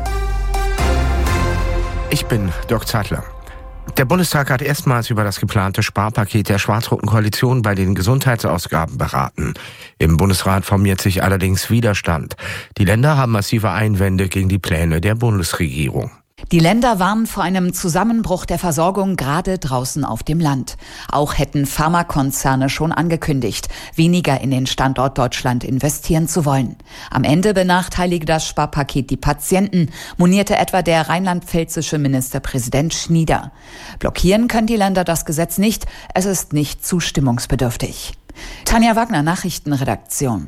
Ich bin Dirk Zeitler. Der Bundestag hat erstmals über das geplante Sparpaket der schwarz-roten Koalition bei den Gesundheitsausgaben beraten. Im Bundesrat formiert sich allerdings Widerstand. Die Länder haben massive Einwände gegen die Pläne der Bundesregierung. Die Länder warnen vor einem Zusammenbruch der Versorgung gerade draußen auf dem Land. Auch hätten Pharmakonzerne schon angekündigt, weniger in den Standort Deutschland investieren zu wollen. Am Ende benachteilige das Sparpaket die Patienten, monierte etwa der rheinland-pfälzische Ministerpräsident Schnieder. Blockieren können die Länder das Gesetz nicht, es ist nicht zustimmungsbedürftig. Tanja Wagner, Nachrichtenredaktion.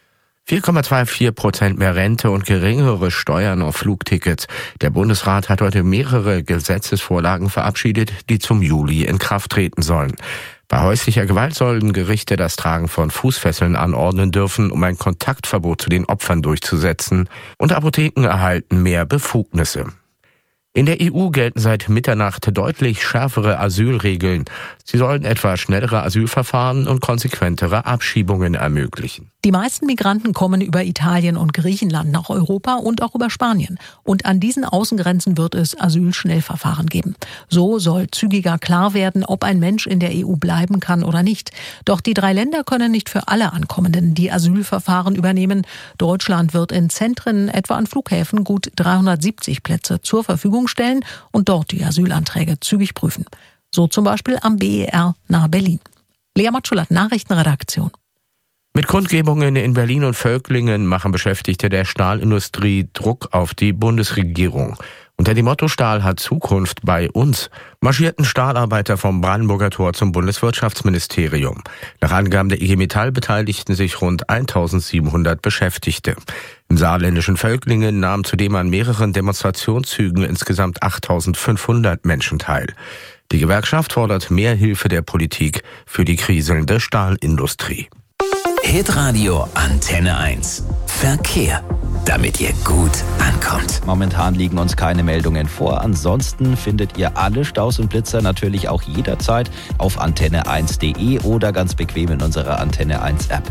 4,24% mehr Rente und geringere Steuern auf Flugtickets. Der Bundesrat hat heute mehrere Gesetzesvorlagen verabschiedet, die zum Juli in Kraft treten sollen. Bei häuslicher Gewalt sollen Gerichte das Tragen von Fußfesseln anordnen dürfen, um ein Kontaktverbot zu den Opfern durchzusetzen. Und Apotheken erhalten mehr Befugnisse. In der EU gelten seit Mitternacht deutlich schärfere Asylregeln. Sie sollen etwa schnellere Asylverfahren und konsequentere Abschiebungen ermöglichen. Die meisten Migranten kommen über Italien und Griechenland nach Europa und auch über Spanien. Und an diesen Außengrenzen wird es Asylschnellverfahren geben. So soll zügiger klar werden, ob ein Mensch in der EU bleiben kann oder nicht. Doch die 3 Länder können nicht für alle Ankommenden die Asylverfahren übernehmen. Deutschland wird in Zentren, etwa an Flughäfen, gut 370 Plätze zur Verfügung stellen und dort die Asylanträge zügig prüfen. So zum Beispiel am BER nahe Berlin. Lea Matschulat, Nachrichtenredaktion. Mit Kundgebungen in Berlin und Völklingen machen Beschäftigte der Stahlindustrie Druck auf die Bundesregierung. Unter dem Motto Stahl hat Zukunft bei uns marschierten Stahlarbeiter vom Brandenburger Tor zum Bundeswirtschaftsministerium. Nach Angaben der IG Metall beteiligten sich rund 1700 Beschäftigte. Im saarländischen Völklingen nahmen zudem an mehreren Demonstrationszügen insgesamt 8500 Menschen teil. Die Gewerkschaft fordert mehr Hilfe der Politik für die kriselnde Stahlindustrie. Hitradio Antenne 1. Verkehr. Damit ihr gut ankommt. Momentan liegen uns keine Meldungen vor. Ansonsten findet ihr alle Staus und Blitzer natürlich auch jederzeit auf antenne1.de oder ganz bequem in unserer Antenne 1 App.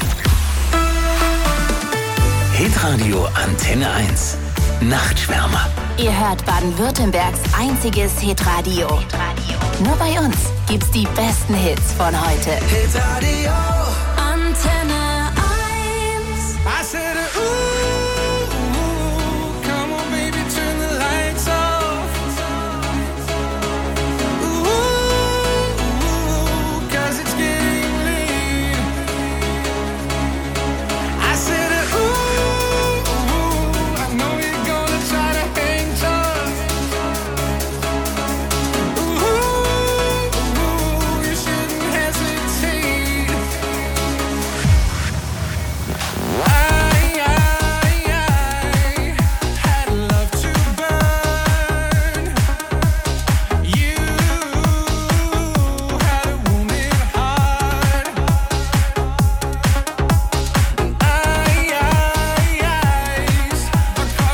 Hitradio Antenne 1. Nachtschwärmer. Ihr hört Baden-Württembergs einziges Hitradio. Nur bei uns gibt's die besten Hits von heute. Hitradio.